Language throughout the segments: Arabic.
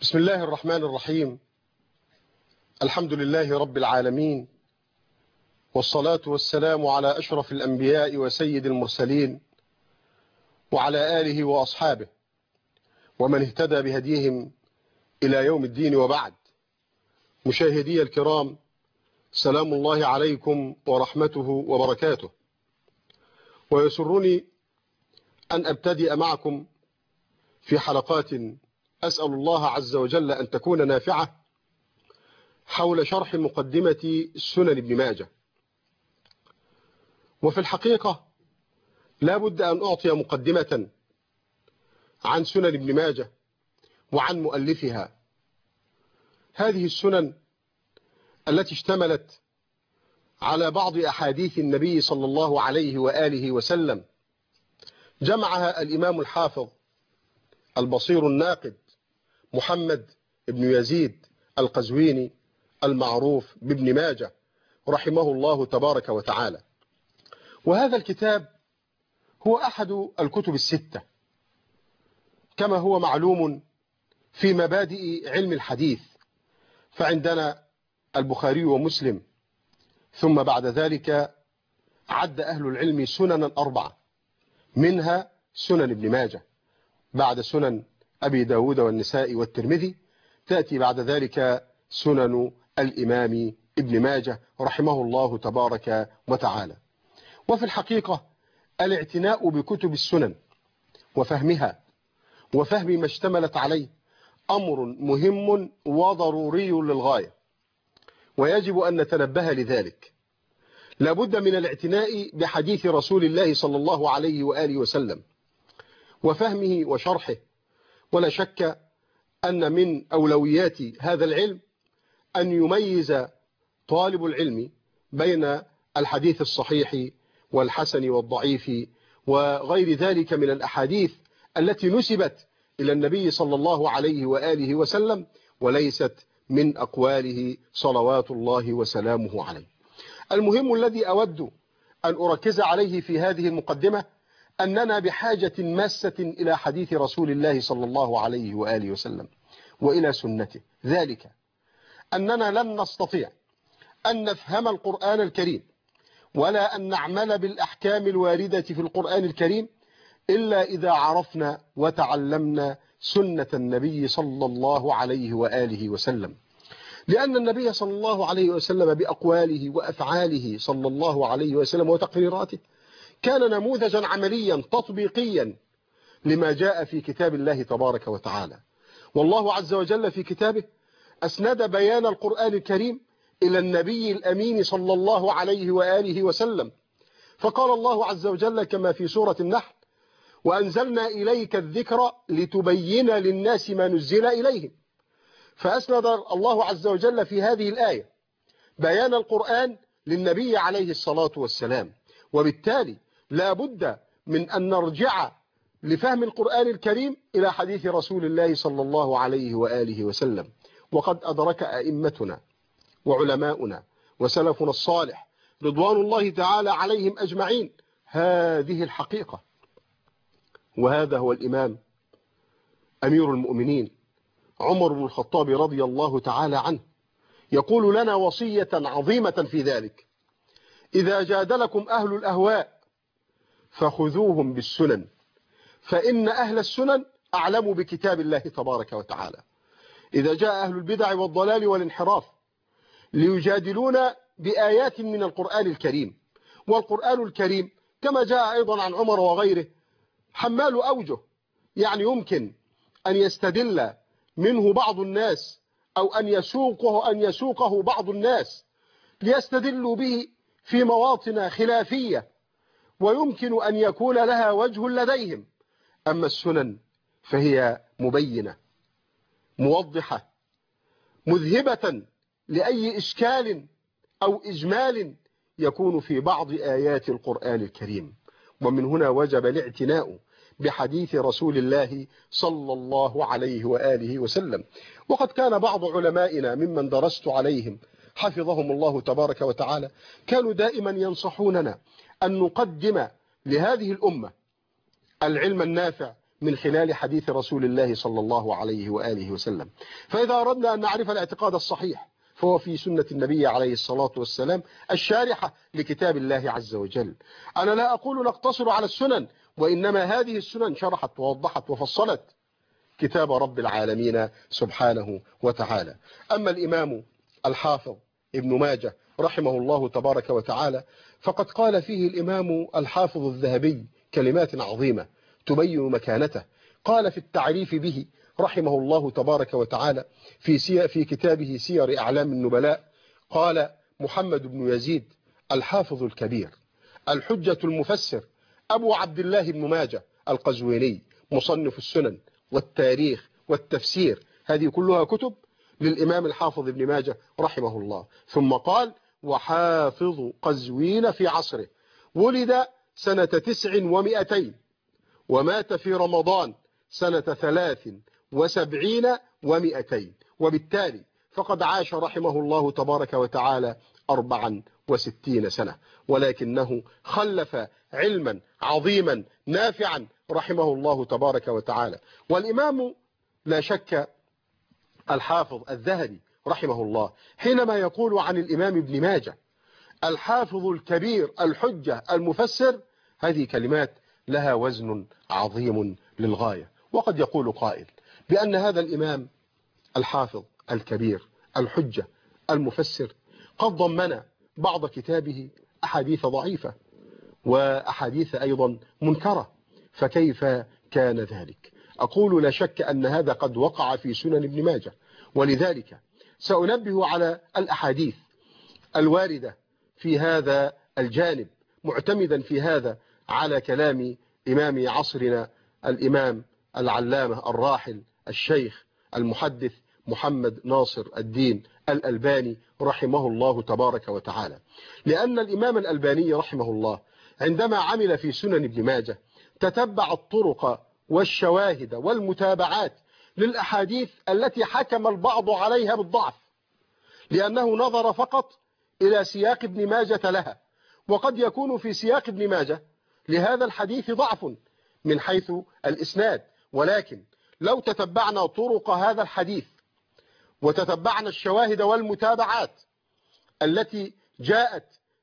بسم الله الرحمن الرحيم. الحمد لله رب العالمين، والصلاة والسلام على أشرف الأنبياء وسيد المرسلين وعلى آله وأصحابه ومن اهتدى بهديهم إلى يوم الدين، وبعد. مشاهدي الكرام، سلام الله عليكم ورحمته وبركاته. ويسرني أن أبتدئ معكم في حلقات أسأل الله عز وجل أن تكون نافعة حول شرح مقدمة سنن ابن ماجه. وفي الحقيقة لا بد أن أعطي مقدمة عن سنن ابن ماجه وعن مؤلفها. هذه السنن التي اشتملت على بعض أحاديث النبي صلى الله عليه وآله وسلم، جمعها الإمام الحافظ البصير الناقد محمد بن يزيد القزويني المعروف بابن ماجه رحمه الله تبارك وتعالى. وهذا الكتاب هو أحد الكتب الستة كما هو معلوم في مبادئ علم الحديث، فعندنا البخاري ومسلم، ثم بعد ذلك عد أهل العلم سننا 4 منها سنن ابن ماجه، بعد سنن أبي داود والنساء والترمذي تأتي بعد ذلك سنن الإمام ابن ماجه رحمه الله تبارك وتعالى. وفي الحقيقة الاعتناء بكتب السنن وفهمها وفهم ما اشتملت عليه أمر مهم وضروري للغاية، ويجب أن نتنبه لذلك. لابد من الاعتناء بحديث رسول الله صلى الله عليه وآله وسلم وفهمه وشرحه. ولا شك أن من أولويات هذا العلم أن يميز طالب العلم بين الحديث الصحيح والحسن والضعيف وغير ذلك من الأحاديث التي نسبت إلى النبي صلى الله عليه وآله وسلم وليست من أقواله صلوات الله وسلامه عليه. المهم الذي أود أن أركز عليه في هذه المقدمة أننا بحاجة ماسة إلى حديث رسول الله صلى الله عليه وآله وسلم وإلى سنته، ذلك أننا لن نستطيع أن نفهم القرآن الكريم ولا أن نعمل بالأحكام الواردة في القرآن الكريم إلا إذا عرفنا وتعلمنا سنة النبي صلى الله عليه وآله وسلم، لأن النبي صلى الله عليه وسلم بأقواله وأفعاله صلى الله عليه وسلم وتقريراته كان نموذجا عمليا تطبيقيا لما جاء في كتاب الله تبارك وتعالى. والله عز وجل في كتابه أسند بيان القرآن الكريم إلى النبي الأمين صلى الله عليه وآله وسلم، فقال الله عز وجل كما في سورة النحل: وأنزلنا إليك الذكر لتبين للناس ما نزل إليهم. فأسند الله عز وجل في هذه الآية بيان القرآن للنبي عليه الصلاة والسلام. وبالتالي لا بد من أن نرجع لفهم القرآن الكريم إلى حديث رسول الله صلى الله عليه وآله وسلم. وقد أدرك أئمتنا وعلماؤنا وسلفنا الصالح رضوان الله تعالى عليهم أجمعين هذه الحقيقة. وهذا هو الإمام أمير المؤمنين عمر بن الخطاب رضي الله تعالى عنه يقول لنا وصية عظيمة في ذلك: إذا جادلكم أهل الأهواء فخذوهم بالسنن، فإن أهل السنن أعلم بكتاب الله تبارك وتعالى. إذا جاء أهل البدع والضلال والانحراف ليجادلون بآيات من القرآن الكريم، والقرآن الكريم كما جاء أيضا عن عمر وغيره حمال أوجه، يعني يمكن أن يستدل منه بعض الناس أو أن يسوقه بعض الناس ليستدلوا به في مواطن خلافية، ويمكن أن يكون لها وجه لديهم. أما السنن فهي مبينة موضحة مذهبة لأي إشكال أو إجمال يكون في بعض آيات القرآن الكريم. ومن هنا وجب الاعتناء بحديث رسول الله صلى الله عليه وآله وسلم. وقد كان بعض علمائنا ممن درست عليهم حفظهم الله تبارك وتعالى كانوا دائما ينصحوننا أن نقدم لهذه الأمة العلم النافع من خلال حديث رسول الله صلى الله عليه وآله وسلم. فإذا أردنا أن نعرف الاعتقاد الصحيح فهو في سنة النبي عليه الصلاة والسلام الشارحة لكتاب الله عز وجل. أنا لا أقول نقتصر على السنن، وإنما هذه السنن شرحت ووضحت وفصلت كتاب رب العالمين سبحانه وتعالى. أما الإمام الحافظ ابن ماجه رحمه الله تبارك وتعالى فقد قال فيه الإمام الحافظ الذهبي كلمات عظيمة تبين مكانته. قال في التعريف به رحمه الله تبارك وتعالى في كتابه سير أعلام النبلاء، قال: محمد بن يزيد الحافظ الكبير الحجة المفسر أبو عبد الله بن ماجه القزويني مصنف السنن والتاريخ والتفسير، هذه كلها كتب للإمام الحافظ ابن ماجه رحمه الله. ثم قال: وحافظ قزوين في عصره، ولد سنة 900 ومات في رمضان سنة 73 و200، وبالتالي فقد عاش رحمه الله تبارك وتعالى 64 سنة، ولكنه خلف علما عظيما نافعا رحمه الله تبارك وتعالى. والإمام لا شك الحافظ الذهبي رحمه الله حينما يقول عن الإمام ابن ماجه الحافظ الكبير الحجة المفسر، هذه كلمات لها وزن عظيم للغاية. وقد يقول قائل بأن هذا الإمام الحافظ الكبير الحجة المفسر قد ضمن بعض كتابه أحاديث ضعيفة وأحاديث أيضا منكرة، فكيف كان ذلك؟ أقول لا شك أن هذا قد وقع في سنن ابن ماجه، ولذلك سأنبه على الأحاديث الواردة في هذا الجانب، معتمدا في هذا على كلام إمام عصرنا الإمام العلامة الراحل الشيخ المحدث محمد ناصر الدين الألباني رحمه الله تبارك وتعالى. لأن الإمام الألباني رحمه الله عندما عمل في سنن ابن ماجه تتبع الطرق والشواهد والمتابعات للأحاديث التي حكم البعض عليها بالضعف، لأنه نظر فقط إلى سياق ابن ماجة لها، وقد يكون في سياق ابن ماجه لهذا الحديث ضعف من حيث الإسناد، ولكن لو تتبعنا طرق هذا الحديث وتتبعنا الشواهد والمتابعات التي جاءت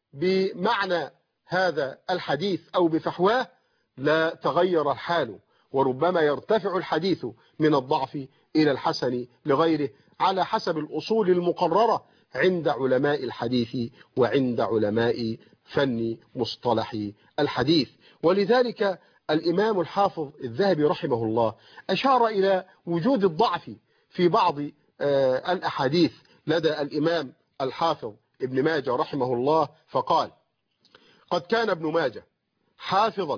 بمعنى هذا الحديث أو بفحواه لا تغير الحال، وربما يرتفع الحديث من الضعف إلى الحسن لغيره على حسب الأصول المقررة عند علماء الحديث وعند علماء فن مصطلح الحديث. ولذلك الإمام الحافظ الذهبي رحمه الله أشار إلى وجود الضعف في بعض الأحاديث لدى الإمام الحافظ ابن ماجه رحمه الله، فقال: قد كان ابن ماجه حافظا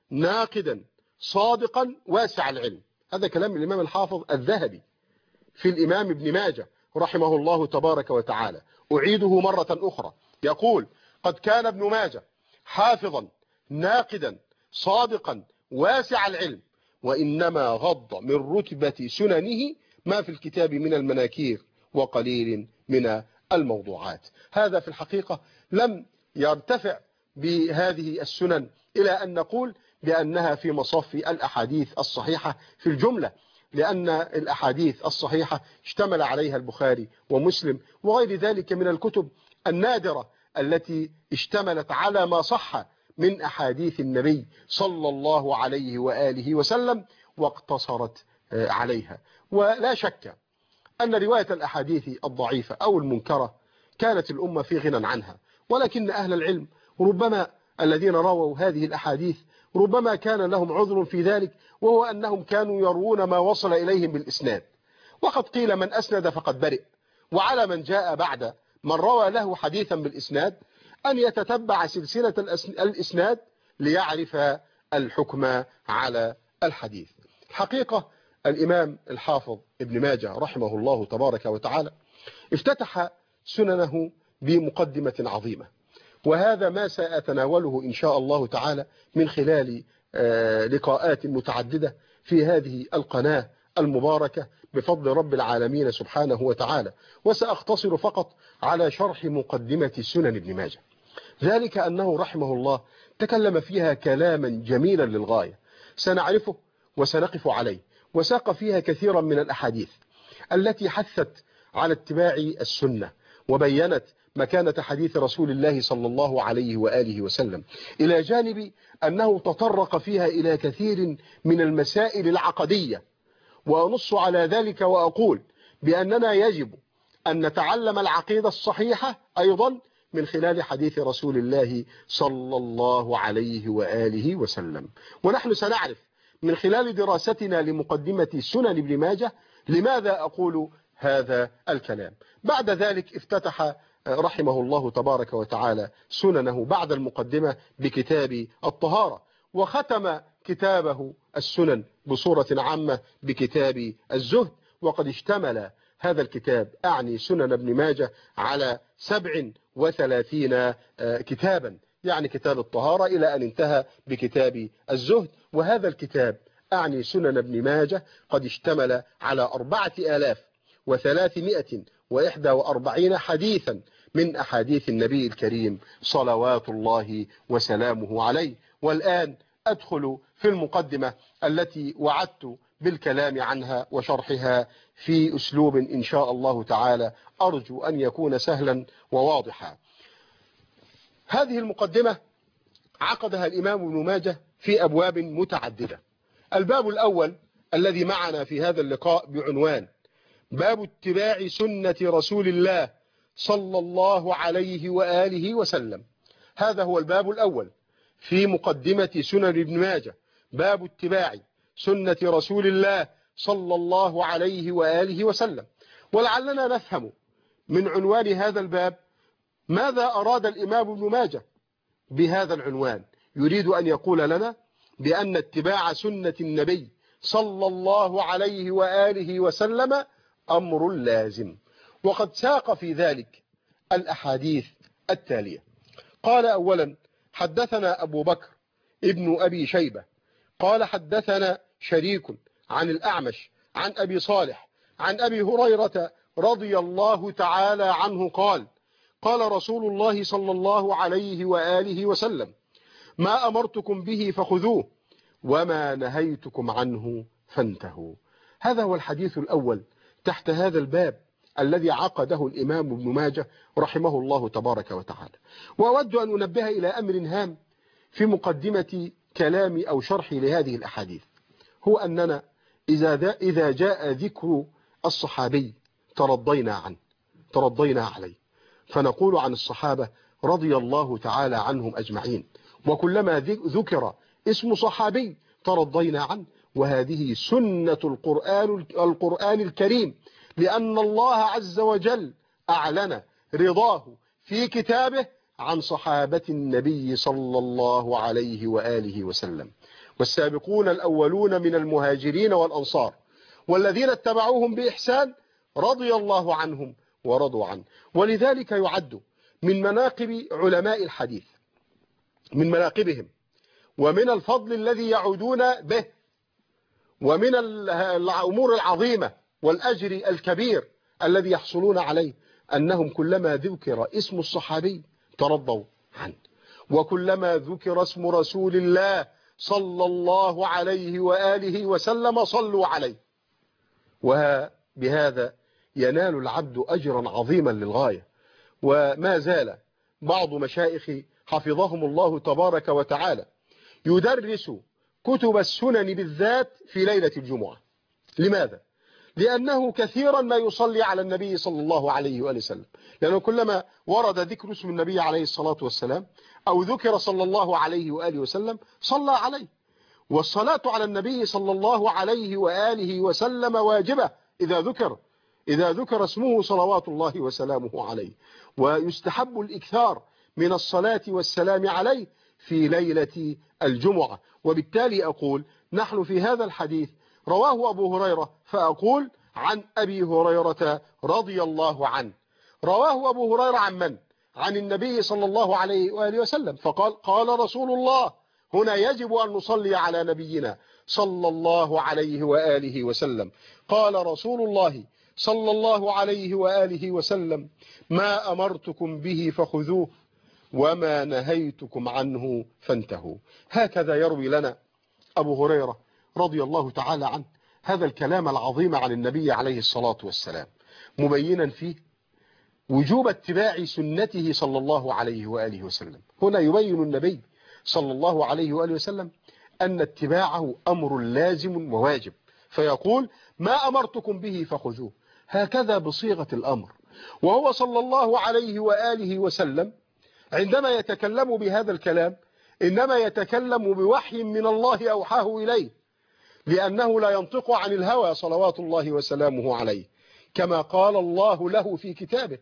ناقدا صادقا واسع العلم. هذا كلام الإمام الحافظ الذهبي في الإمام ابن ماجه رحمه الله تبارك وتعالى. أعيده مرة أخرى، يقول: قد كان ابن ماجه حافظا ناقدا صادقا واسع العلم، وإنما غض من رتبة سننه ما في الكتاب من المناكير وقليل من الموضوعات. هذا في الحقيقة لم يرتفع بهذه السنن إلى أن نقول بأنها في مصاف الأحاديث الصحيحة في الجملة، لأن الأحاديث الصحيحة اشتمل عليها البخاري ومسلم وغير ذلك من الكتب النادرة التي اشتملت على ما صح من أحاديث النبي صلى الله عليه وآله وسلم واقتصرت عليها. ولا شك أن رواية الأحاديث الضعيفة أو المنكرة كانت الأمة في غنى عنها، ولكن أهل العلم ربما الذين رووا هذه الأحاديث ربما كان لهم عذر في ذلك، وهو أنهم كانوا يروون ما وصل إليهم بالإسناد، وقد قيل من أسند فقد برئ، وعلى من جاء بعد من روى له حديثا بالإسناد أن يتتبع سلسلة الإسناد ليعرف الحكم على الحديث. الحقيقة الإمام الحافظ ابن ماجه رحمه الله تبارك وتعالى افتتح سننه بمقدمة عظيمة، وهذا ما سأتناوله إن شاء الله تعالى من خلال لقاءات متعددة في هذه القناة المباركة بفضل رب العالمين سبحانه وتعالى. وسأختصر فقط على شرح مقدمة سنن ابن ماجه، ذلك أنه رحمه الله تكلم فيها كلاما جميلا للغاية سنعرفه وسنقف عليه. وساق فيها كثيرا من الأحاديث التي حثت على اتباع السنة، وبينت مكانة حديث رسول الله صلى الله عليه وآله وسلم، إلى جانب أنه تطرق فيها إلى كثير من المسائل العقدية. وأنص على ذلك وأقول بأننا يجب أن نتعلم العقيدة الصحيحة أيضا من خلال حديث رسول الله صلى الله عليه وآله وسلم. ونحن سنعرف من خلال دراستنا لمقدمة سنن ابن ماجه لماذا أقول هذا الكلام. بعد ذلك افتتح رحمه الله تبارك وتعالى سننه بعد المقدمة بكتاب الطهارة، وختم كتابه السنن بصورة عامة بكتاب الزهد. وقد اشتمل هذا الكتاب أعني سنن ابن ماجه على 37 كتابا، يعني كتاب الطهارة إلى أن انتهى بكتاب الزهد. وهذا الكتاب أعني سنن ابن ماجه قد اشتمل على 4341 حديثا من أحاديث النبي الكريم صلوات الله وسلامه عليه. والآن أدخل في المقدمة التي وعدت بالكلام عنها وشرحها في أسلوب إن شاء الله تعالى أرجو أن يكون سهلا وواضحا. هذه المقدمة عقدها الإمام ابن ماجه في أبواب متعددة. الباب الأول الذي معنا في هذا اللقاء بعنوان باب اتباع سنة رسول الله صلى الله عليه وآله وسلم. هذا هو الباب الأول في مقدمة سنن ابن ماجه، باب اتباع سنة رسول الله صلى الله عليه وآله وسلم. ولعلنا نفهم من عنوان هذا الباب ماذا أراد الإمام ابن ماجه بهذا العنوان. يريد أن يقول لنا بأن اتباع سنة النبي صلى الله عليه وآله وسلم أمر لازم، وقد ساق في ذلك الأحاديث التالية. قال أولا: حدثنا أبو بكر ابن أبي شيبة قال حدثنا شريك عن الأعمش عن أبي صالح عن أبي هريرة رضي الله تعالى عنه قال: قال رسول الله صلى الله عليه وآله وسلم: ما أمرتكم به فخذوه وما نهيتكم عنه فانتهوا. هذا هو الحديث الأول تحت هذا الباب الذي عقده الإمام ابن ماجه رحمه الله تبارك وتعالى. وأود أن أنبه إلى أمر هام في كلامي أو شرحي لهذه الأحاديث، هو أننا إذا جاء ذكر الصحابي ترضينا عليه، فنقول عن الصحابة رضي الله تعالى عنهم أجمعين، وكلما ذكر اسم صحابي ترضينا عنه. وهذه سنة القرآن الكريم، لأن الله عز وجل أعلن رضاه في كتابه عن صحابة النبي صلى الله عليه وآله وسلم. والسابقون الأولون من المهاجرين والأنصار والذين اتبعوهم بإحسان رضي الله عنهم ورضوا عنه. ولذلك يعد من مناقب علماء الحديث، من مناقبهم ومن الفضل الذي يعودون به ومن الأمور العظيمة والأجر الكبير الذي يحصلون عليه أنهم كلما ذكر اسم الصحابي ترضوا عنه، وكلما ذكر اسم رسول الله صلى الله عليه وآله وسلم صلوا عليه. وبهذا ينال العبد أجرا عظيما للغاية. وما زال بعض مشايخ حفظهم الله تبارك وتعالى يدرس كتب السنن بالذات في ليلة الجمعة. لماذا؟ لأنه كثيرا ما يصلي على النبي صلى الله عليه وآله وسلم، لأنه كلما ورد ذكر اسم النبي عليه الصلاة والسلام أو ذكر صلى الله عليه وآله وسلم صلى عليه. والصلاة على النبي صلى الله عليه وآله وسلم واجبة إذا ذكر اسمه صلوات الله وسلامه عليه. ويستحب الإكثار من الصلاة والسلام عليه في ليلة الجمعة. وبالتالي أقول نحن في هذا الحديث رواه أبو هريرة، فأقول عن أبي هريرة رضي الله عنه. رواه أبو هريرة عن من؟ عن النبي صلى الله عليه وآله وسلم، فقال: قال رسول الله. هنا يجب أن نصلي على نبينا صلى الله عليه وآله وسلم. قال رسول الله صلى الله عليه وآله وسلم: ما أمرتكم به فخذوه وما نهيتكم عنه فانتهوا. هكذا يروي لنا أبو هريرة رضي الله تعالى عنه هذا الكلام العظيم عن النبي عليه الصلاة والسلام، مبينا فيه وجوب اتباع سنته صلى الله عليه وآله وسلم. هنا يبين النبي صلى الله عليه وآله وسلم أن اتباعه أمر لازم وواجب، فيقول ما أمرتكم به فخذوه، هكذا بصيغة الأمر. وهو صلى الله عليه وآله وسلم عندما يتكلم بهذا الكلام إنما يتكلم بوحي من الله أوحاه إليه، لأنه لا ينطق عن الهوى صلوات الله وسلامه عليه، كما قال الله له في كتابه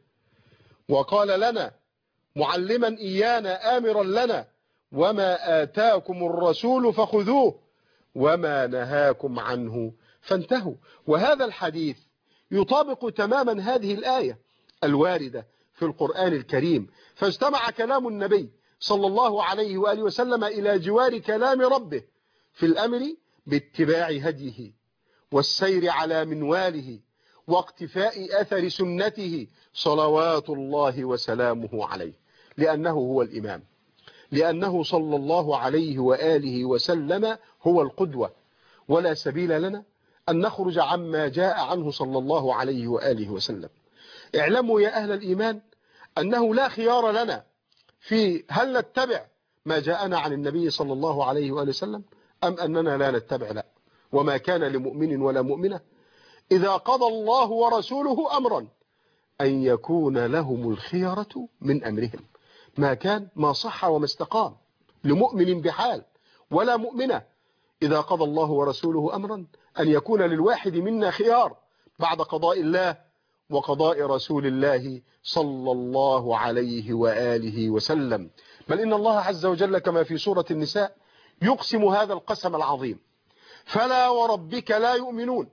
وقال لنا معلما إيانا آمرا لنا وما آتاكم الرسول فخذوه وما نهاكم عنه فانتهوا. وهذا الحديث يطابق تماما هذه الآية الواردة في القرآن الكريم، فاجتمع كلام النبي صلى الله عليه وآله وسلم إلى جوار كلام ربه في الأمر باتباع هديه والسير على منواله واقتفاء أثر سنته صلوات الله وسلامه عليه، لأنه هو الإمام، لأنه صلى الله عليه وآله وسلم هو القدوة، ولا سبيل لنا أن نخرج عما جاء عنه صلى الله عليه وآله وسلم. اعلموا يا أهل الإيمان أنه لا خيار لنا في هل نتبع ما جاءنا عن النبي صلى الله عليه وآله وسلم أم أننا لا نتبع. لا، وما كان لمؤمن ولا مؤمنة إذا قضى الله ورسوله أمرا أن يكون لهم الخيرة من أمرهم. ما كان ما صح وما استقام لمؤمن بحال ولا مؤمنة إذا قضى الله ورسوله أمرا أن يكون للواحد منا خيار بعد قضاء الله وقضاء رسول الله صلى الله عليه وآله وسلم. بل إن الله عز وجل كما في سورة النساء يقسم هذا القسم العظيم: فلا وربك لا يؤمنون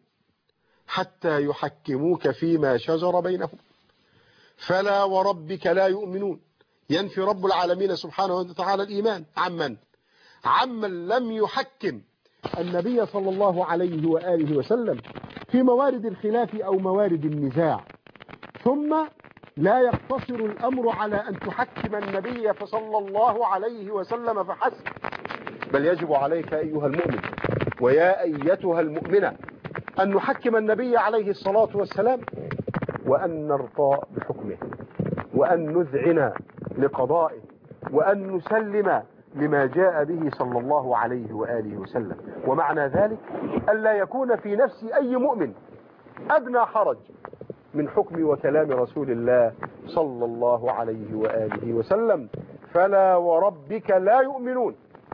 حتى يحكموك فيما شجر بينهم. فلا وربك لا يؤمنون، ينفي رب العالمين سبحانه وتعالى الإيمان عمن لم يحكم النبي صلى الله عليه وآله وسلم في موارد الخلاف أو موارد النزاع. ثم لا يقتصر الأمر على أن تحكم النبي صلى الله عليه وسلم فحسب، بل يجب عليك أيها المؤمن ويا أيتها المؤمنة أن نحكم النبي عليه الصلاة والسلام، وأن نرضى بحكمه، وأن نذعن لقضائه، وأن نسلم لما جاء به صلى الله عليه وآله وسلم. ومعنى ذلك ألا يكون في نفس أي مؤمن أدنى حرج من حكم وكلام رسول الله صلى الله عليه وآله وسلم. فلا وربك لا يؤمنون،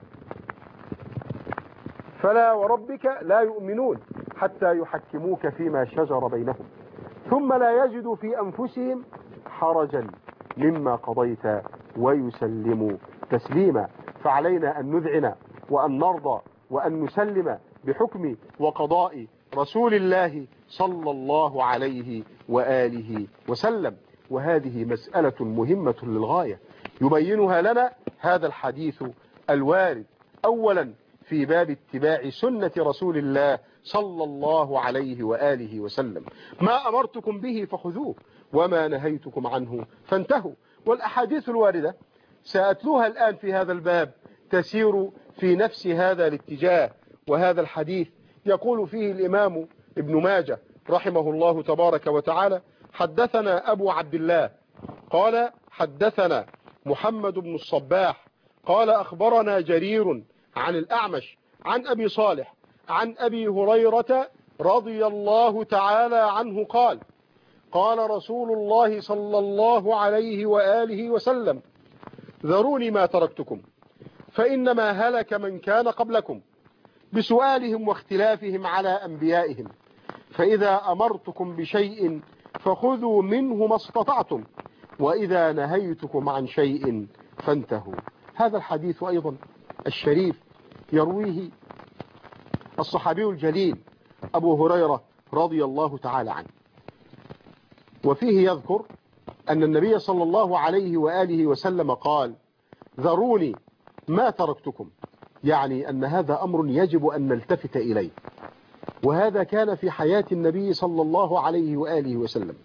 فلا وربك لا يؤمنون حتى يحكموك فيما شجر بينهم ثم لا يجدوا في أنفسهم حرجا مما قضيت ويسلموا تسليما. فعلينا أن نذعن وأن نرضى وأن نسلم بحكم وقضاء رسول الله صلى الله عليه وآله وسلم. وهذه مسألة مهمة للغاية يبينها لنا هذا الحديث الوارد أولا في باب اتباع سنة رسول الله صلى الله عليه وآله وسلم: ما أمرتكم به فخذوه وما نهيتكم عنه فانتهوا. والأحاديث الواردة سأتلوها الآن في هذا الباب تسير في نفس هذا الاتجاه. وهذا الحديث يقول فيه الإمام ابن ماجه رحمه الله تبارك وتعالى: حدثنا أبو عبد الله قال حدثنا محمد بن الصباح قال أخبرنا جرير عن الأعمش عن أبي صالح عن أبي هريرة رضي الله تعالى عنه قال: قال رسول الله صلى الله عليه وآله وسلم: ذروني ما تركتكم فإنما هلك من كان قبلكم بسؤالهم واختلافهم على أنبيائهم، فإذا أمرتكم بشيء فخذوا منه ما استطعتم وإذا نهيتكم عن شيء فانتهوا. هذا الحديث أيضا الشريف يرويه الصحابي الجليل أبو هريرة رضي الله تعالى عنه، وفيه يذكر أن النبي صلى الله عليه وآله وسلم قال: ذروني ما تركتكم، يعني أن هذا أمر يجب أن نلتفت إليه، وهذا كان في حياة النبي صلى الله عليه وآله وسلم.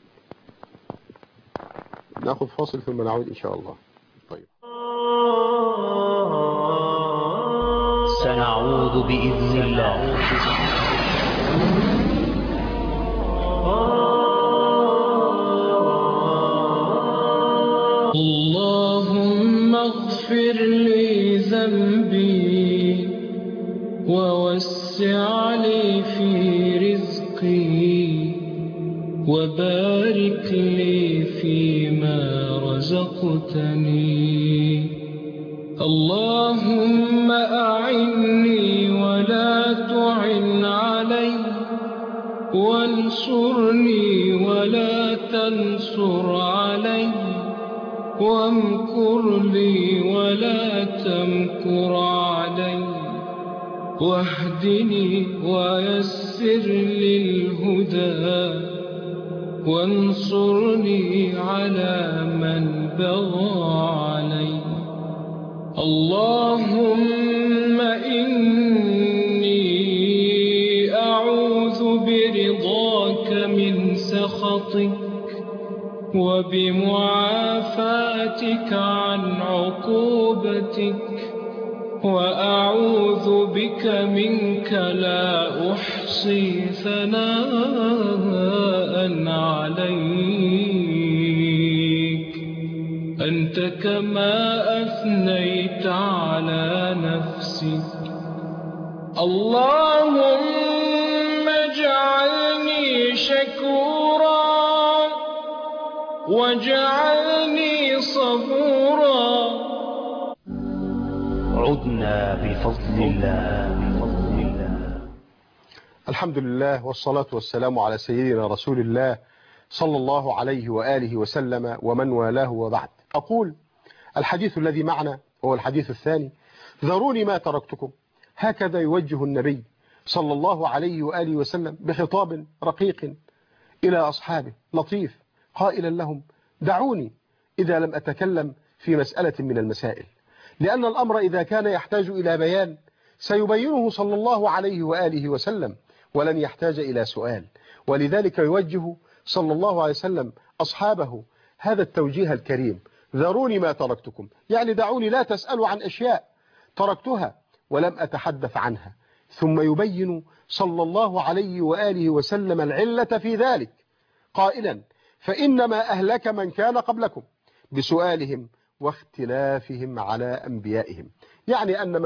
نأخذ فاصل ثم نعود إن شاء الله. طيب. سنعود بإذن الله. اللهم اغفر لي ذنبي ووسع لي في رزقي وبارك لي فيما رزقتني. اللهم أعني ولا تعن علي وانصرني ولا تنصر علي وامكر لي ولا تمكر علي واهدني ويسر لي الهدى وانصرني على من بغى علي. اللهم إني أعوذ برضاك من سخطك وبمعافاتك عن عقوبتك وأعوذ بك منك لا أحصي ثناء عليك أنت كما أثنيت على نفسك. اللهم اجعلني شكورا واجعلني صبورا. عدنا بفضل الله. الحمد لله والصلاة والسلام على سيدنا رسول الله صلى الله عليه وآله وسلم ومن والاه وبعد. أقول الحديث الذي معنا هو الحديث الثاني: ذروني ما تركتكم. هكذا يوجه النبي صلى الله عليه وآله وسلم بخطاب رقيق إلى أصحابه لطيف، قائلا لهم: دعوني إذا لم أتكلم في مسألة من المسائل، لأن الأمر إذا كان يحتاج إلى بيان سيبينه صلى الله عليه وآله وسلم ولن يحتاج إلى سؤال. ولذلك يوجه صلى الله عليه وسلم أصحابه هذا التوجيه الكريم: ذروني ما تركتكم، يعني دعوني لا تسألوا عن أشياء تركتها ولم أتحدث عنها. ثم يبين صلى الله عليه وآله وسلم العلة في ذلك قائلا: فإنما أهلك من كان قبلكم بسؤالهم واختلافهم على أنبيائهم. يعني أن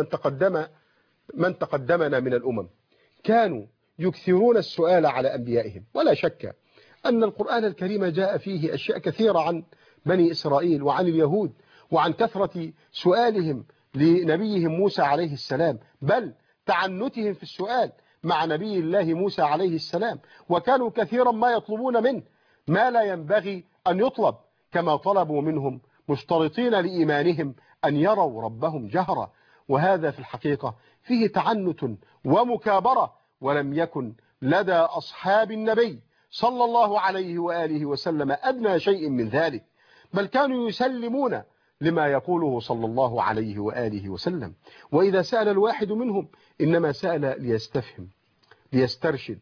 من تقدمنا من الأمم كانوا يكثرون السؤال على أنبيائهم، ولا شك أن القرآن الكريم جاء فيه أشياء كثيرة عن بني إسرائيل وعن اليهود وعن كثرة سؤالهم لنبيهم موسى عليه السلام، بل تعنتهم في السؤال مع نبي الله موسى عليه السلام، وكانوا كثيرا ما يطلبون منه ما لا ينبغي أن يطلب، كما طلبوا منهم مشترطين لإيمانهم أن يروا ربهم جهرا. وهذا في الحقيقة فيه تعنت ومكابرة، ولم يكن لدى أصحاب النبي صلى الله عليه وآله وسلم أدنى شيء من ذلك، بل كانوا يسلمون لما يقوله صلى الله عليه وآله وسلم. وإذا سأل الواحد منهم إنما سأل ليستفهم، ليسترشد،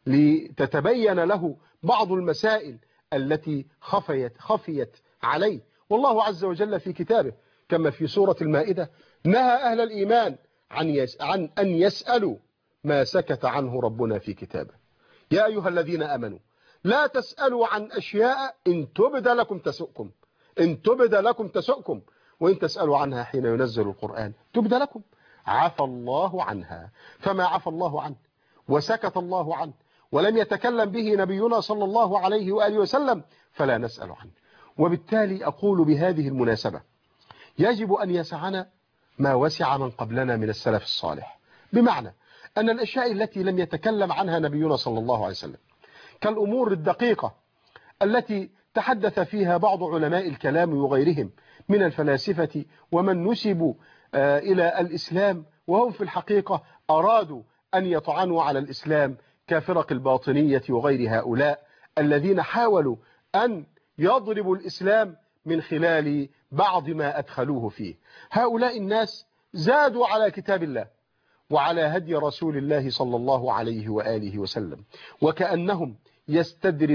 لتتبين له بعض المسائل التي خفيت عليه. والله عز وجل في كتابه كما في سورة المائدة نهى أهل الإيمان عن أن يسألوا ما سكت عنه ربنا في كتابه: يا أيها الذين آمنوا لا تسألوا عن أشياء إن تبد لكم تسؤكم، إن تبد لكم تسؤكم، وإن تسألوا عنها حين ينزل القرآن تبد لكم. عفى الله عنها، فما عفى الله عنه وسكت الله عنه ولم يتكلم به نبينا صلى الله عليه وآله وسلم فلا نسأل عنه. وبالتالي أقول بهذه المناسبة: يجب أن يسعنا ما وسع من قبلنا من السلف الصالح، بمعنى أن الأشياء التي لم يتكلم عنها نبينا صلى الله عليه وسلم كالأمور الدقيقة التي تحدث فيها بعض علماء الكلام وغيرهم من الفلاسفة ومن نسبوا إلى الإسلام وهم في الحقيقة أرادوا أن يطعنوا على الإسلام كفرق الباطنية وغير هؤلاء الذين حاولوا أن يضربوا الإسلام من خلال بعض ما أدخلوه فيه. هؤلاء الناس زادوا على كتاب الله وعلى هدي رسول الله صلى الله عليه وآله وسلم، وكأنهم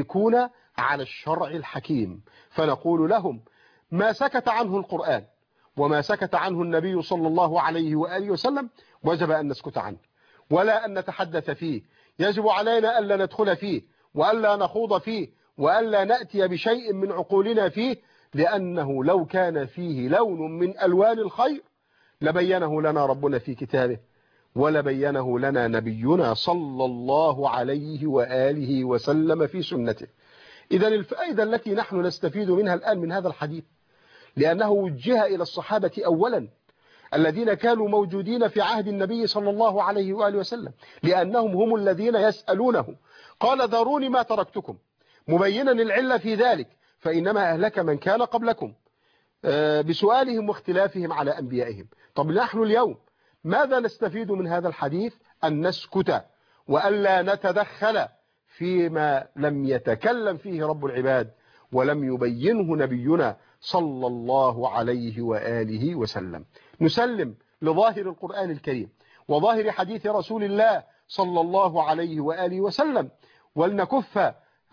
يستدركون على الشرع الحكيم. فنقول لهم: ما سكت عنه القرآن وما سكت عنه النبي صلى الله عليه وآله وسلم وجب أن نسكت عنه ولا أن نتحدث فيه. يجب علينا ألا ندخل فيه وألا نخوض فيه وألا نأتي بشيء من عقولنا فيه، لأنه لو كان فيه لون من ألوان الخير لبينه لنا ربنا في كتابه ولبينه لنا نبينا صلى الله عليه وآله وسلم في سنته. إذن الفائدة التي نحن نستفيد منها الآن من هذا الحديث، لأنه وجه إلى الصحابة أولا الذين كانوا موجودين في عهد النبي صلى الله عليه وآله وسلم، لأنهم هم الذين يسألونه. قال ذروني ما تركتكم، مبينا العلة في ذلك، فإنما أهلك من كان قبلكم بسؤالهم واختلافهم على أنبيائهم. طب نحن اليوم ماذا نستفيد من هذا الحديث؟ أن نسكت وألا نتدخل فيما لم يتكلم فيه رب العباد ولم يبينه نبينا صلى الله عليه وآله وسلم. نسلم لظاهر القرآن الكريم وظاهر حديث رسول الله صلى الله عليه وآله وسلم، ولنكف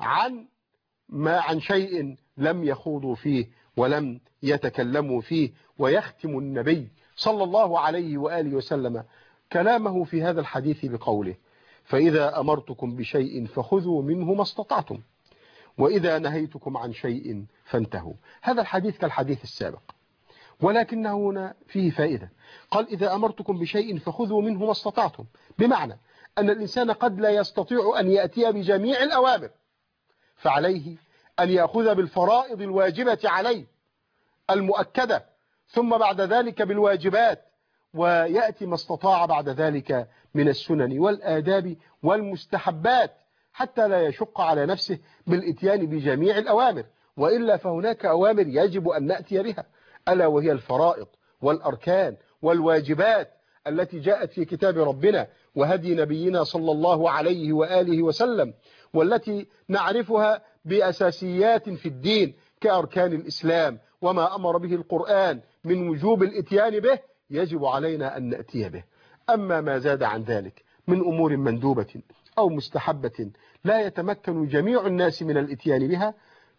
عن شيء لم يخوضوا فيه ولم يتكلموا فيه. ويختم النبي صلى الله عليه وآله وسلم كلامه في هذا الحديث بقوله: فإذا أمرتكم بشيء فخذوا منه ما استطعتم وإذا نهيتكم عن شيء فانتهوا. هذا الحديث كالحديث السابق، ولكن هنا فيه فائدة. قال: إذا أمرتكم بشيء فخذوا منه ما استطعتم، بمعنى أن الإنسان قد لا يستطيع أن يأتي بجميع الأوامر، فعليه أن يأخذ بالفرائض الواجبة عليه المؤكدة، ثم بعد ذلك بالواجبات، ويأتي ما استطاع بعد ذلك من السنن والآداب والمستحبات، حتى لا يشق على نفسه بالإتيان بجميع الأوامر، وإلا فهناك أوامر يجب أن نأتي بها، ألا وهي الفرائض والأركان والواجبات التي جاءت في كتاب ربنا وهدي نبينا صلى الله عليه وآله وسلم، والتي نعرفها بأساسيات في الدين كأركان الإسلام وما أمر به القرآن من وجوب الإتيان به يجب علينا أن نأتي به. أما ما زاد عن ذلك من أمور مندوبة أو مستحبة لا يتمكن جميع الناس من الإتيان بها،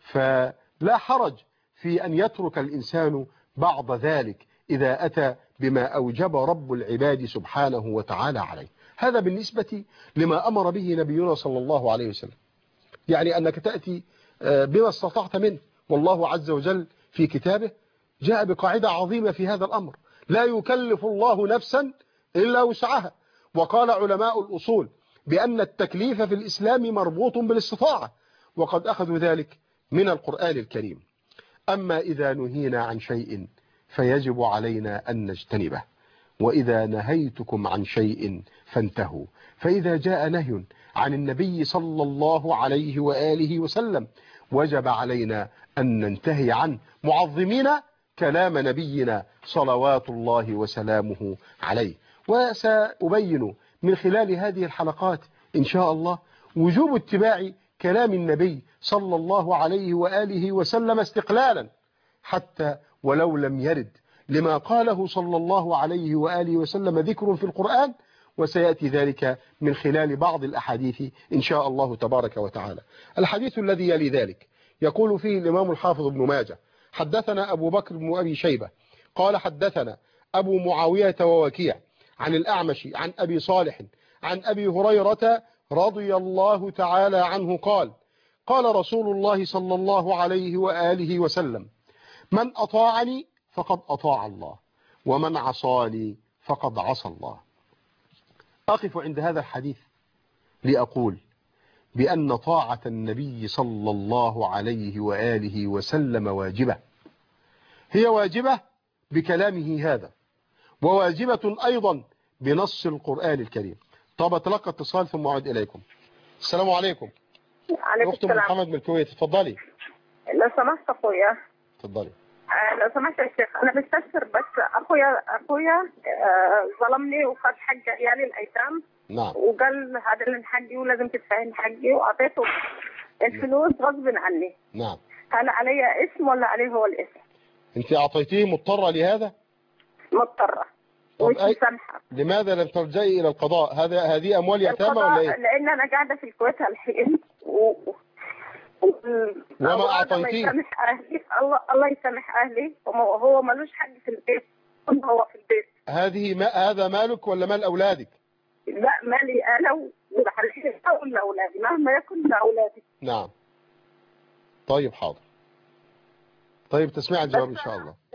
فلا حرج في أن يترك الإنسان بعض ذلك إذا أتى بما أوجب رب العباد سبحانه وتعالى عليه. هذا بالنسبة لما أمر به نبينا صلى الله عليه وسلم، يعني أنك تأتي بما استطعت منه. والله عز وجل في كتابه جاء بقاعدة عظيمة في هذا الأمر: لا يكلف الله نفسا إلا وسعها. وقال علماء الأصول بأن التكليف في الإسلام مربوط بالاستطاعة، وقد أخذوا ذلك من القرآن الكريم. أما إذا نهينا عن شيء فيجب علينا أن نجتنبه، وإذا نهيتكم عن شيء فانتهوا. فإذا جاء نهي عن النبي صلى الله عليه وآله وسلم وجب علينا أن ننتهي عنه معظمين كلام نبينا صلوات الله وسلامه عليه. وسأبين من خلال هذه الحلقات إن شاء الله وجوب اتباع كلام النبي صلى الله عليه وآله وسلم استقلالا، حتى ولو لم يرد لما قاله صلى الله عليه وآله وسلم ذكر في القرآن، وسيأتي ذلك من خلال بعض الأحاديث إن شاء الله تبارك وتعالى. الحديث الذي يلي ذلك يقول فيه الإمام الحافظ ابن ماجه: حدثنا أبو بكر بن أبي شيبة قال حدثنا أبو معاوية ووكيع عن الأعمش عن أبي صالح عن أبي هريرة رضي الله تعالى عنه قال: قال رسول الله صلى الله عليه وآله وسلم: من أطاعني فقد أطاع الله، ومن عصاني فقد عصى الله. أقف عند هذا الحديث لأقول بأن طاعة النبي صلى الله عليه وآله وسلم واجبة، هي واجبة بكلامه هذا، وواجبة أيضا بنص القرآن الكريم. طب أتلقى اتصال ثم أعود إليكم. السلام عليكم. عليكم أخت السلام. محمد من الكويت، اتفضلي. لو سمحت أخويا. اتفضلي. لو سمحت يا شيخ، أنا بستفسر بس أخويا ظلمني وخد حق عيالي الأيتام. نعم. وقال هذا اللي حقي ولازم تدفعين حقي، وأعطيته الفلوس غصب عني. نعم. هل علي اسم ولا عليه هو الاسم؟ أنت أعطيتيه مضطرة لهذا؟ مضطرة. وش سامحة. لماذا لم تلجئي إلى القضاء؟ هذه أموال يتامى ولا إيه؟ لأن أنا قاعدة في الكويت الحين وما الله أعطيتيه. يسامح أهلي، الله يسامح أهلي، هو ملوش حق في البيت، هو في البيت. هذا مالك ولا مال أولادك؟ لا، مالي أنا وحالي أقول لأولادي مهما يكن لأولادي. نعم. طيب حاضر. طيب تسمع الجواب إن شاء الله.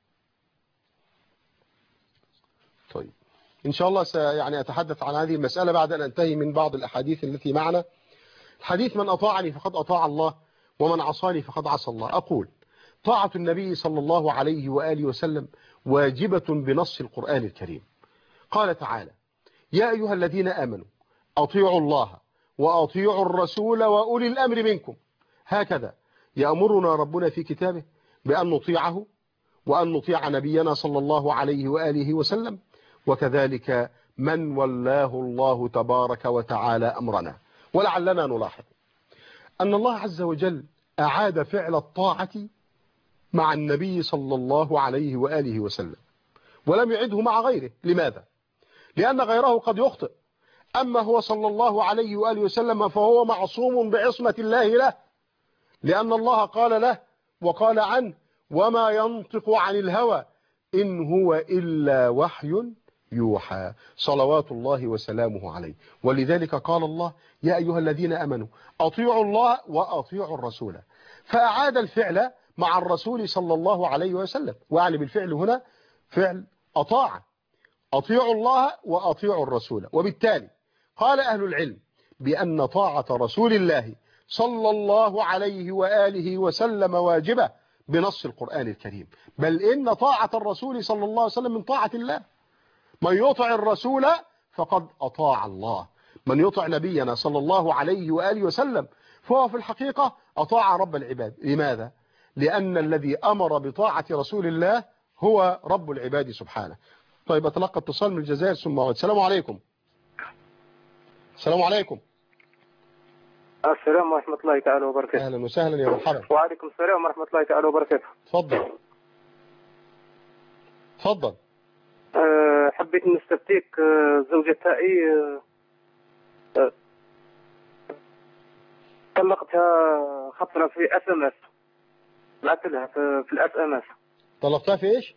طيب إن شاء الله يعني أتحدث عن هذه المسألة بعد أن أنتهي من بعض الأحاديث التي معنا. الحديث من أطاعني فقد أطاع الله ومن عصاني فقد عصى الله. أقول طاعة النبي صلى الله عليه وآله وسلم واجبة بنص القرآن الكريم. قال تعالى: يا أيها الذين آمنوا أطيعوا الله وأطيعوا الرسول وأولي الأمر منكم. هكذا يأمرنا ربنا في كتابه بأن نطيعه وأن نطيع نبينا صلى الله عليه وآله وسلم، وكذلك من ولاه الله تبارك وتعالى أمرنا. ولعلنا نلاحظ أن الله عز وجل أعاد فعل الطاعة مع النبي صلى الله عليه وآله وسلم ولم يعده مع غيره. لماذا؟ لأن غيره قد يخطئ، أما هو صلى الله عليه وآله وسلم فهو معصوم بعصمة الله له، لأن الله قال له وقال عنه: وما ينطق عن الهوى إن هو إلا وحي يوحى، صلوات الله وسلامه عليه. ولذلك قال الله: يا أيها الذين أمنوا أطيعوا الله وأطيعوا الرسول، فأعاد الفعل مع الرسول صلى الله عليه وسلم. وأعني بالفعل هنا فعل أطاع، أطيعوا الله وأطيعوا الرسول. وبالتالي قال أهل العلم بأن طاعة رسول الله صلى الله عليه وآله وسلم واجبة بنص القرآن الكريم، بل إن طاعة الرسول صلى الله عليه وسلم من طاعة الله. من يطع الرسول فقد أطاع الله، من يطع نبينا صلى الله عليه وآله وسلم فهو في الحقيقة أطاع رب العباد. لماذا؟ لأن الذي أمر بطاعة رسول الله هو رب العباد سبحانه. طيب أتلقى اتصال من الجزائر ثم أعود. السلام عليكم. السلام عليكم. السلام ورحمة الله تعالى وبركاته. أهلا وسهلا يا مرحبا. وعليكم السلام ورحمة الله تعالى وبركاته. تفضل. تفضل. حبيت نستفتيك، زوجة تاعي طلقتها خطرة في SMS، بعثت لها في الSMS. طلقتها في إيش؟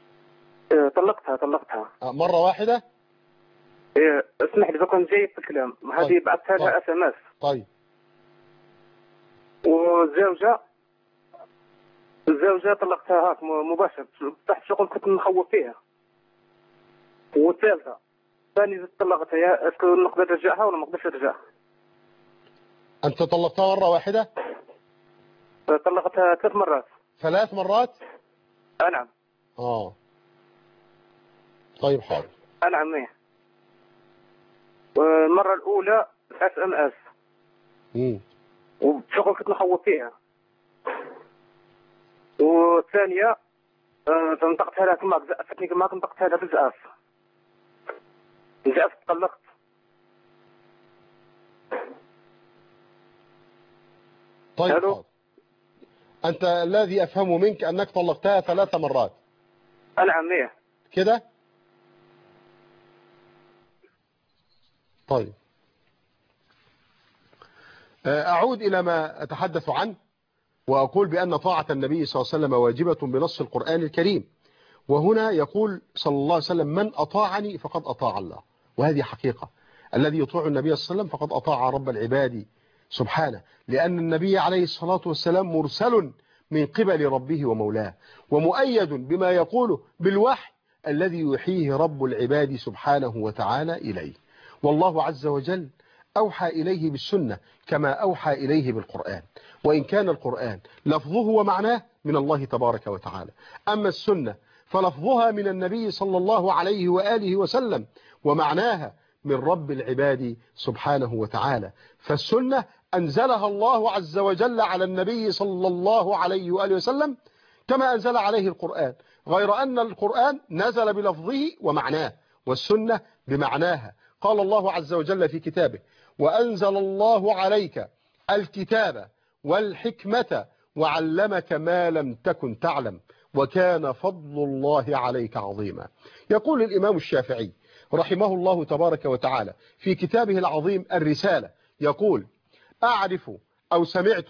طلقتها مرة واحدة؟ اسمح لي بكون جاي في الكلام. هذه بعثتها لها SMS. طيب. الزوجة طلقتها هاك مباشر تحت شغل كنت نخوف فيها. والثالثة ثاني طلقتها، يا اسكو نقدر نرجعها ولا ما نقدرش نرجعها؟ أنت طلقتها مرة واحدة؟ طلقتها 3 مرات. 3 مرات؟ نعم. طيب حاضر. نعم. ايه. والمرة الأولى SMS وبشغل كنت نخوف فيها. والثانية نطقتها لها كما زقفتني، كما نطقتها لها بزقاف طلقت. طيب حاضر. أنت الذي أفهمه منك أنك طلقتها 3 مرات. نعم. ايه كده؟ طيب أعود إلى ما أتحدث عنه وأقول بأن طاعة النبي صلى الله عليه وسلم واجبة بنص القرآن الكريم. وهنا يقول صلى الله عليه وسلم: من أطاعني فقد أطاع الله. وهذه حقيقة، الذي يطيع النبي صلى الله عليه وسلم فقد أطاع رب العباد سبحانه، لأن النبي عليه الصلاة والسلام مرسل من قبل ربه ومولاه، ومؤيد بما يقوله بالوحي الذي يحييه رب العباد سبحانه وتعالى إليه. والله عز وجل أوحى إليه بالسنة كما أوحى إليه بالقرآن، وإن كان القرآن لفظه ومعناه من الله تبارك وتعالى، أما السنة فلفظها من النبي صلى الله عليه وآله وسلم ومعناها من رب العباد سبحانه وتعالى. فالسنة أنزلها الله عز وجل على النبي صلى الله عليه وآله وسلم كما أنزل عليه القرآن، غير أن القرآن نزل بلفظه ومعناه والسنة بمعناها. قال الله عز وجل في كتابه: وأنزل الله عليك الكتاب والحكمة وعلمك ما لم تكن تعلم وكان فضل الله عليك عظيما. يقول الإمام الشافعي رحمه الله تبارك وتعالى في كتابه العظيم الرسالة، يقول: أعرف أو سمعت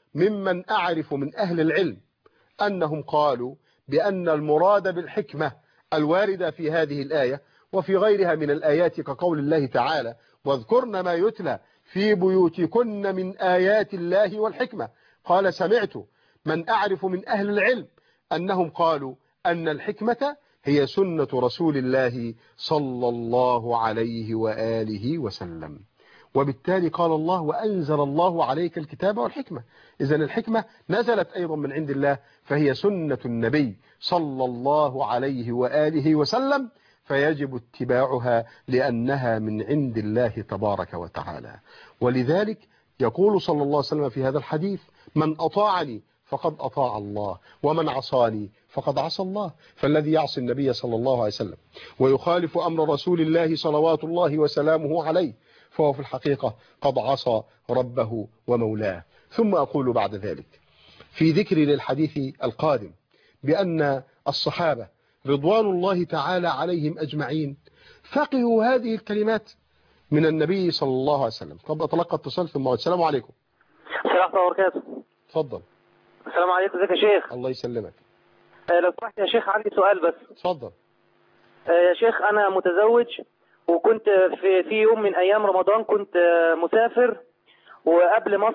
ممن أعرف من أهل العلم أنهم قالوا بأن المراد بالحكمة الواردة في هذه الآية وفي غيرها من الآيات كقول الله تعالى واذكرن ما يتلى في بيوتكن من آيات الله والحكمة. قال سمعت من أعرف من أهل العلم أنهم قالوا أن الحكمة هي سنة رسول الله صلى الله عليه وآله وسلم. وبالتالي قال الله وأنزل الله عليك الكتاب والحكمة. إذن الحكمة نزلت أيضا من عند الله، فهي سنة النبي صلى الله عليه وآله وسلم، فيجب اتباعها لأنها من عند الله تبارك وتعالى. ولذلك يقول صلى الله عليه وسلم في هذا الحديث من أطاعني فقد أطاع الله ومن عصاني فقد عصى الله. فالذي يعصي النبي صلى الله عليه وسلم ويخالف أمر رسول الله صلوات الله وسلامه عليه فهو في الحقيقة قد عصى ربه ومولاه. ثم أقول بعد ذلك في ذكري للحديث القادم بأن الصحابة رضوان الله تعالى عليهم أجمعين فقهوا هذه الكلمات من النبي صلى الله عليه وسلم. طب أتلقى اتصال ثم السلام عليكم. السلام عليكم وبركاته. اتفضل. السلام عليكم، ازيك يا شيخ؟ الله يسلمك. لو سمحت يا شيخ عندي سؤال بس. اتفضل. يا شيخ أنا متزوج، وكنت في يوم من أيام رمضان كنت مسافر، وقبل ما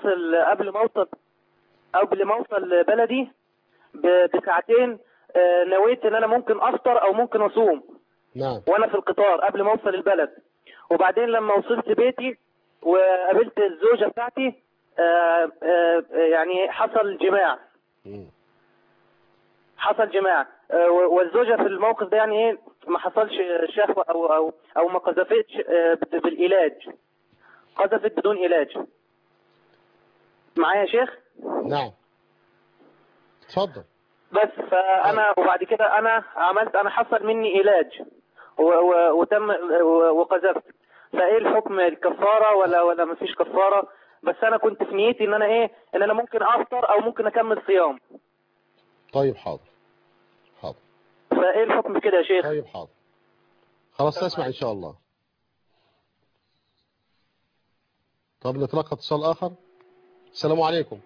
أوصل بلدي بساعتين نويت إن أنا ممكن أفطر أو ممكن أصوم. نعم. وأنا في القطار قبل ما أوصل البلد. وبعدين لما وصلت بيتي وقابلت الزوجة بتاعتي يعني حصل جماع. والزوجة في الموقف ده يعني ايه ما حصلش شهوة او ما قذفتش بالعلاج، قذفت بدون علاج. معايا يا شيخ؟ نعم اتفضل. بس فانا وبعد كده انا حصل مني علاج وتم وقذفت. فايه الحكم؟ الكفارة ولا مفيش كفارة؟ بس انا كنت في نيتي ان انا ممكن افطر او ممكن اكمل صيام. طيب حاضر. فايه الحكم كده يا شيخ؟ طيب حاضر خلاص تسمع ان شاء الله. طب نتلقى اتصال اخر. السلام عليكم.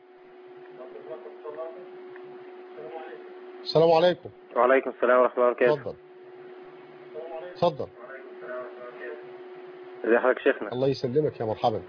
السلام عليكم. وعليكم السلام ورحمة الله وبركاته. اتفضل. ازي حضرتك شيخنا؟ الله يسلمك يا مرحبا.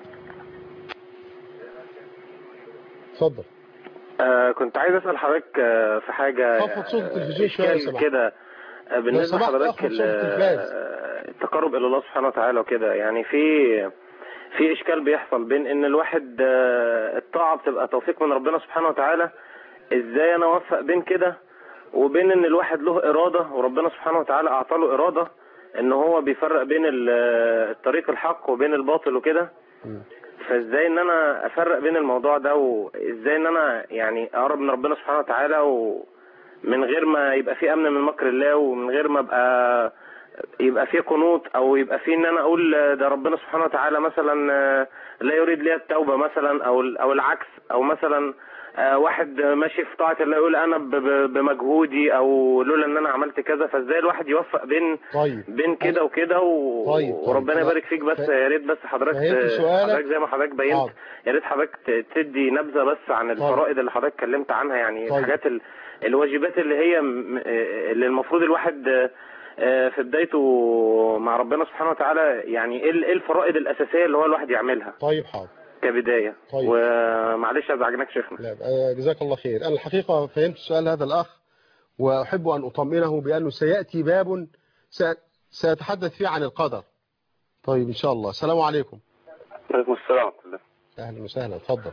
اتفضل. كنت عايز اسال حضرتك في حاجه. خفض صوت التلفزيون شويه كده بالنسبه لحضرتك التقرب الى الله سبحانه وتعالى وكده، يعني في اشكال بيحصل بين ان الواحد الطاعه بتبقى توفيق من ربنا سبحانه وتعالى، ازاي انا اوفق بين كده وبين ان الواحد له اراده وربنا سبحانه وتعالى اعطى له اراده ان هو بيفرق بين الطريق الحق وبين الباطل وكده. فازاي ان انا افرق بين الموضوع ده، وازاي ان انا يعني اقرب من ربنا سبحانه وتعالى ومن غير ما يبقى في امن من مكر الله، ومن غير ما يبقى في قنوط او يبقى في ان انا اقول ده ربنا سبحانه وتعالى مثلا لا يريد لي التوبة مثلا او العكس، او مثلا واحد ماشي في طاعة الله يقول انا بمجهودي او لولا ان انا عملت كذا. فازاي الواحد يوفق بين كده وكده وربنا يبارك فيك. بس يا ريت بس حضرتك زي ما حضرتك بينت، يا ريت حضرتك تدي نبذة بس عن الفرائض اللي حضرتك اتكلمت عنها، يعني الحاجات الواجبات اللي هي اللي المفروض الواحد في بدايته مع ربنا سبحانه وتعالى، يعني ايه الفرائض الاساسيه اللي هو الواحد يعملها. طيب حاضر كبدايه. طيب. ومعلش ازعجناك شيخنا. لا جزاك الله خير. انا الحقيقه فهمت سؤال هذا الاخ، واحب ان اطمئنه بانه سياتي باب سيتحدث فيه عن القدر. طيب ان شاء الله. السلام عليكم. وعليكم السلام ورحمه الله. اهلا وسهلا. اتفضل.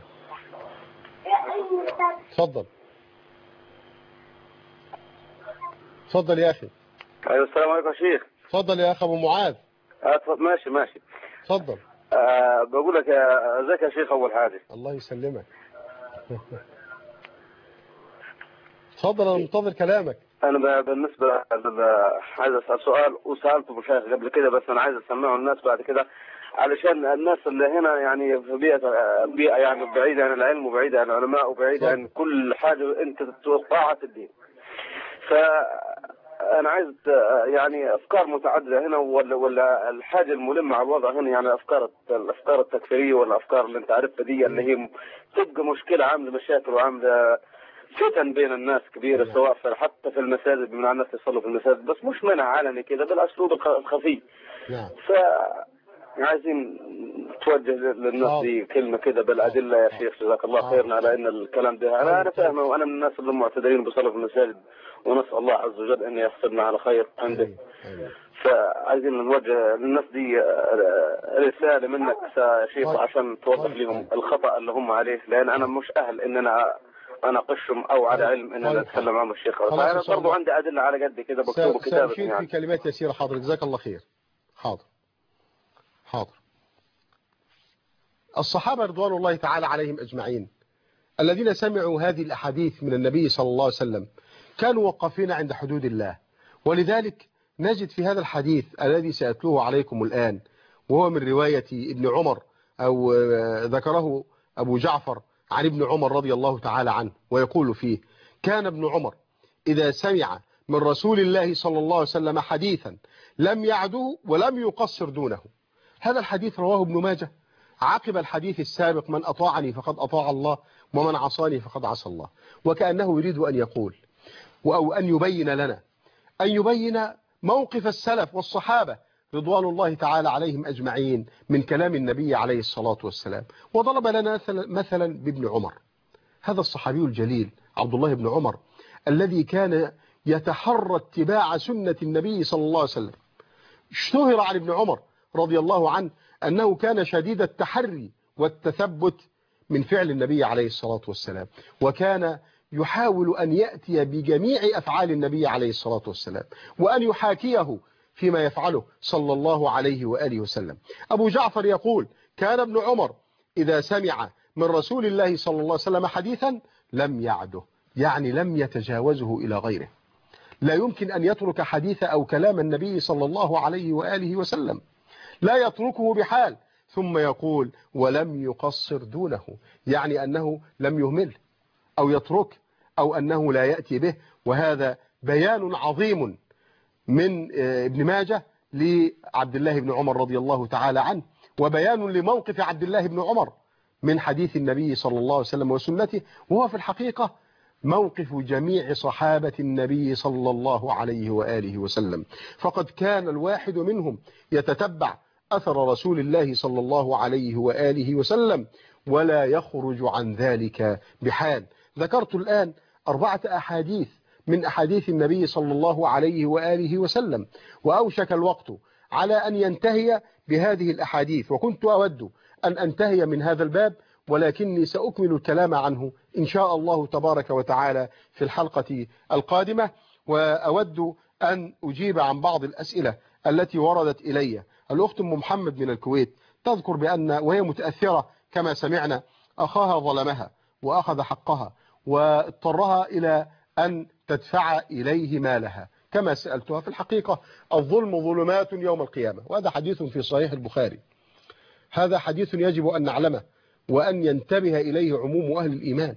اتفضل. اتفضل يا اخي. ايوه السلام عليكم يا شيخ. اتفضل يا اخ ابو معاذ. ماشي. اتفضل. بقول لك ازيك يا شيخ اول حاجه. الله يسلمك. اتفضل انا منتظر كلامك. انا بالنسبه عايز اسال سؤال وسالته مشايخ قبل كده، بس انا عايز اسمعه الناس بعد كده علشان الناس اللي هنا يعني في بيئه يعني بعيده عن العلم وبعيده عن العلماء وبعيده عن كل حاجه انت تتوقعها في الدين. ف انا عايز يعني افكار متعدده هنا، ولا الحاجه الملمه على الوضع هنا يعني الافكار التكفيريه والافكار اللي انت عارفها دي اللي هي تبقى مشكله، عامله مشاكل وعامله فتن بين الناس كبيره، سواء حتى في المساجد بمعنى الناس يصلوا في المساجد، بس مش منع علني كده بالاسلوب الخفي. نعم. عايزين توجه للناس دي كلمه كده بالادله يا شيخ، جزاك الله خيرا على ان الكلام ده انا فاهمه، وانا من الناس اللي معتدلين بيصلوا في المساجد، ونسال الله عز وجل ان يحصلنا على خير عنده. فعايزين نوجه للناس دي رساله منك يا شيخ عشان توضح لهم الخطا اللي هم عليه، لان انا مش اهل ان انا اناقشهم او على علم ان انا اتكلم معهم الشيخ. فانا برضه عندي ادله على قد كده بكتب كتابه يعني في كلمات يسيره. حاضر، جزاك الله خير. حاضر. الصحابة رضوان الله تعالى عليهم أجمعين الذين سمعوا هذه الأحاديث من النبي صلى الله عليه وسلم كانوا وقفين عند حدود الله، ولذلك نجد في هذا الحديث الذي سأتلوه عليكم الآن، وهو من رواية ابن عمر أو ذكره أبو جعفر عن ابن عمر رضي الله تعالى عنه، ويقول فيه: كان ابن عمر إذا سمع من رسول الله صلى الله عليه وسلم حديثا لم يعده ولم يقصر دونه. هذا الحديث رواه ابن ماجه عقب الحديث السابق: من أطاعني فقد أطاع الله ومن عصاني فقد عصى الله. وكأنه يريد أن يقول أو أن يبين لنا، أن يبين موقف السلف والصحابة رضوان الله تعالى عليهم أجمعين من كلام النبي عليه الصلاة والسلام. وضرب لنا مثلا بابن عمر، هذا الصحابي الجليل عبد الله بن عمر الذي كان يتحرى اتباع سنة النبي صلى الله عليه وسلم. اشتهر عن ابن عمر رضي الله عنه أنه كان شديد التحري والتثبت من فعل النبي عليه الصلاة والسلام، وكان يحاول أن يأتي بجميع أفعال النبي عليه الصلاة والسلام وأن يحاكيه فيما يفعله صلى الله عليه وآله وسلم. أبو جعفر يقول: كان ابن عمر إذا سمع من رسول الله صلى الله عليه وسلم حديثا لم يعده، يعني لم يتجاوزه إلى غيره، لا يمكن أن يترك حديث أو كلام النبي صلى الله عليه وآله وسلم، لا يتركه بحال. ثم يقول: ولم يقصر دونه، يعني أنه لم يهمل أو يترك أو أنه لا يأتي به. وهذا بيان عظيم من ابن ماجه لعبد الله بن عمر رضي الله تعالى عنه، وبيان لموقف عبد الله بن عمر من حديث النبي صلى الله عليه وسلم وسنته، وهو في الحقيقة موقف جميع صحابة النبي صلى الله عليه وآله وسلم. فقد كان الواحد منهم يتتبع أثر رسول الله صلى الله عليه وآله وسلم ولا يخرج عن ذلك بحال. ذكرت الآن 4 أحاديث من أحاديث النبي صلى الله عليه وآله وسلم، وأوشك الوقت على أن ينتهي بهذه الأحاديث، وكنت أود أن أنتهي من هذا الباب، ولكني سأكمل الكلام عنه إن شاء الله تبارك وتعالى في الحلقة القادمة. وأود أن أجيب عن بعض الأسئلة التي وردت إلي. الأخت أم محمد من الكويت تذكر بأن وهي متأثرة كما سمعنا أخاها ظلمها وأخذ حقها واضطرها إلى أن تدفع إليه مالها. كما سألتها، في الحقيقة الظلم ظلمات يوم القيامة، وهذا حديث في صحيح البخاري. هذا حديث يجب أن نعلمه وأن ينتبه إليه عموم أهل الإيمان.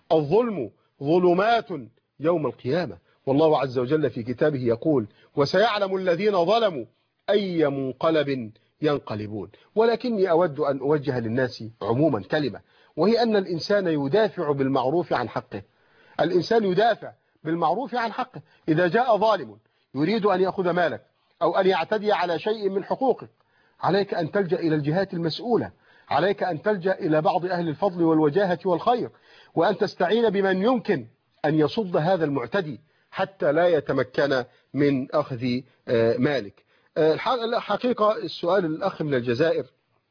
الظلم ظلمات يوم القيامة، والله عز وجل في كتابه يقول: وسيعلم الذين ظلموا أي منقلب ينقلبون. ولكني أود أن أوجه للناس عموما كلمة، وهي أن الإنسان يدافع بالمعروف عن حقه. الإنسان يدافع بالمعروف عن حقه. إذا جاء ظالم يريد أن يأخذ مالك أو أن يعتدي على شيء من حقوقك، عليك أن تلجأ إلى الجهات المسؤولة، عليك أن تلجأ إلى بعض أهل الفضل والوجاهة والخير، وأن تستعين بمن يمكن أن يصد هذا المعتدي حتى لا يتمكن من أخذ مالك. الحقيقة السؤال الأخ من الجزائر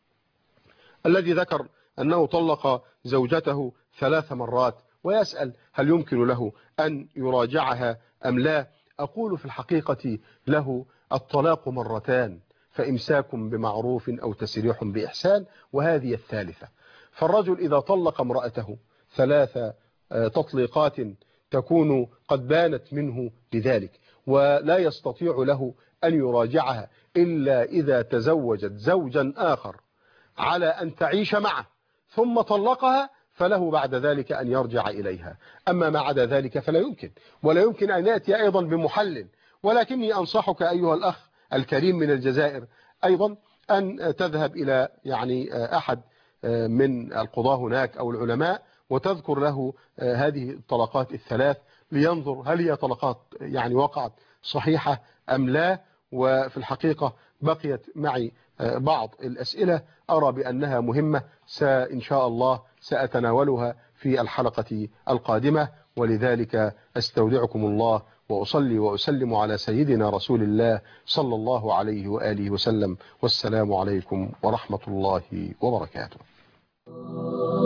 الذي ذكر أنه طلق زوجته 3 مرات ويسأل هل يمكن له أن يراجعها أم لا. أقول في الحقيقة له الطلاق 2 مرات، فإمساك بمعروف أو تسريح بإحسان، وهذه الثالثة. فالرجل إذا طلق امرأته 3 تطليقات تكون قد بانت منه بذلك، ولا يستطيع له أن يراجعها إلا إذا تزوجت زوجا آخر على أن تعيش معه ثم طلقها، فله بعد ذلك أن يرجع إليها. أما ما عدا ذلك فلا يمكن، ولا يمكن أن يأتي أيضا بمحلل، ولكني أنصحك أيها الأخ الكريم من الجزائر أيضا أن تذهب إلى يعني أحد من القضاة هناك أو العلماء وتذكر له هذه الطلقات الثلاث لينظر هل هي طلقات يعني وقعت صحيحة أم لا. وفي الحقيقة بقيت معي بعض الأسئلة أرى بأنها مهمة، إن شاء الله سأتناولها في الحلقة القادمة، ولذلك أستودعكم الله وأصلي وأسلم على سيدنا رسول الله صلى الله عليه وآله وسلم، والسلام عليكم ورحمة الله وبركاته.